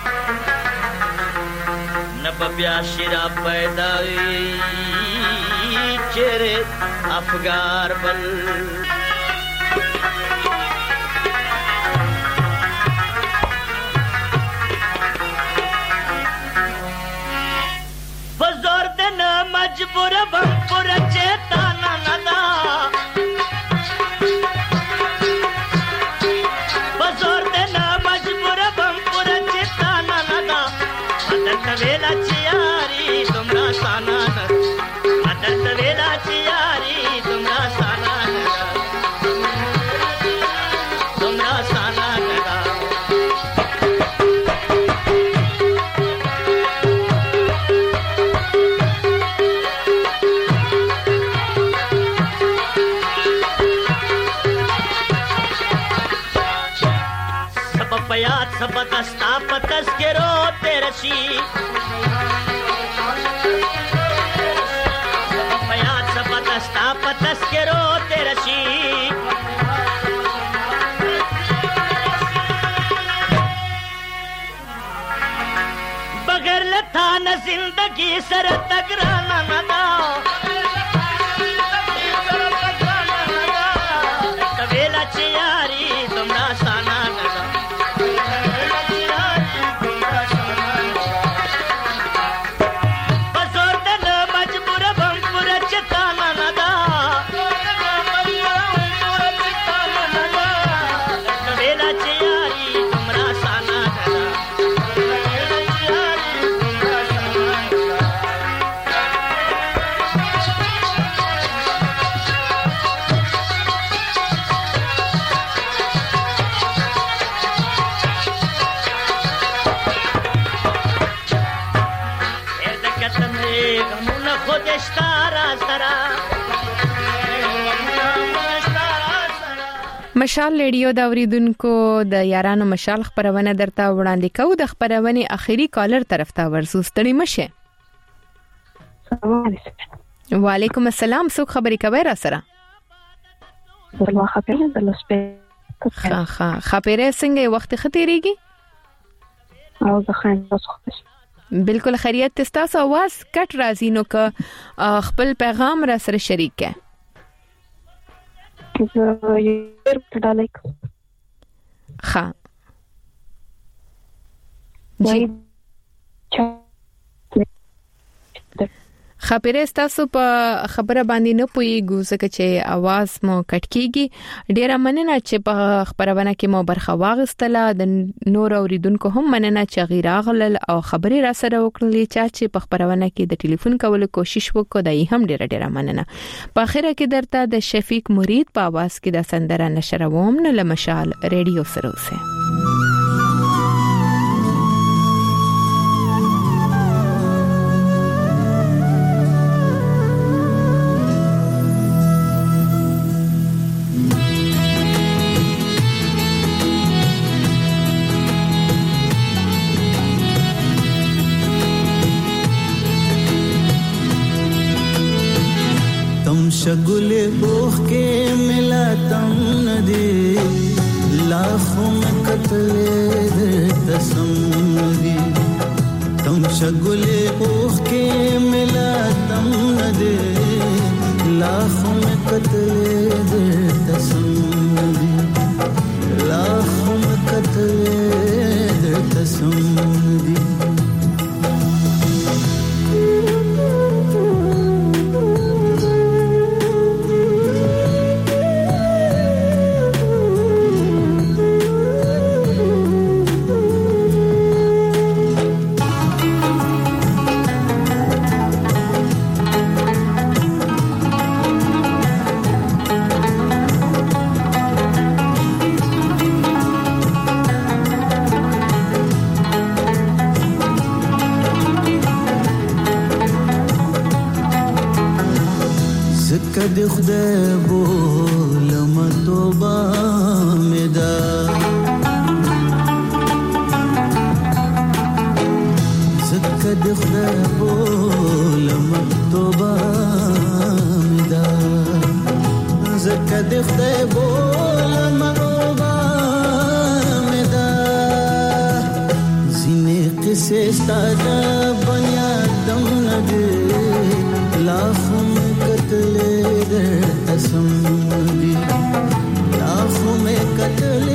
نب بیا شرا پیدا چهره افغار بل بزور دن مجبور بم پر چیتا ندا بزور دن مجبور بم پر چیتا ندا مدد ویلا چیاری تمرا سانا مدد ویلا چیاری تمرا سانا تمرا سانا پیات سب دستا پتس کے روتے رشی پیات سب دستا پتس کے روتے رشی بغیر لتا نہ زندگی سر تگرانا ندا کبیلا چیاری تمرا سانا ندا مشال ریډیو دا اوریدونکو د یارانو مشال خبرونه درته وړاندې کوو. د خبرونه اخیری کالر طرف ته ورسو ستړي مشه. وعلیکم السلام. څوک خبرې کوي را سره؟ زما خبرې د لسپې. خبرې څنګه وخت ختیریږي؟ او زه خاصه بالکل خیریت تاسو आवाज کټ راځي نو که خپل پیغام را سره شریک کړئ. ها جی خبره تاسو په خبره باندې نه پويګو ځکه چې आवाज مو کټ کیږي. ډیره مننه چې په خبرونه کې مو برخه واغستله. د نور اوریدونکو هم مننه چې غیراغل او خبري را سره وکړلې چې په خبرونه کې د ټلیفون کولو کوشش وکړو. دای هم ډیره مننه. په اخره کې درته د شفیق مرید په आवाज کې د سندره نشروم نه لمشال ریډیو سره اوسه. शगुल बोख के मिला तम नदी लाखों में कतले तसमदी तुम शगुले ओख के मिला तम न दे लाखों में कतले तसमदी लाखों में कतले तसमदी कद खुदा बोल मतोबा मेदा कद खुदा बोल मतोबा मेदा कद खुदा बोल मतोबा मेदा जिने किसे स्तादा बनिया दम नदे लाखों में कतले तसमदी लाखों में कतले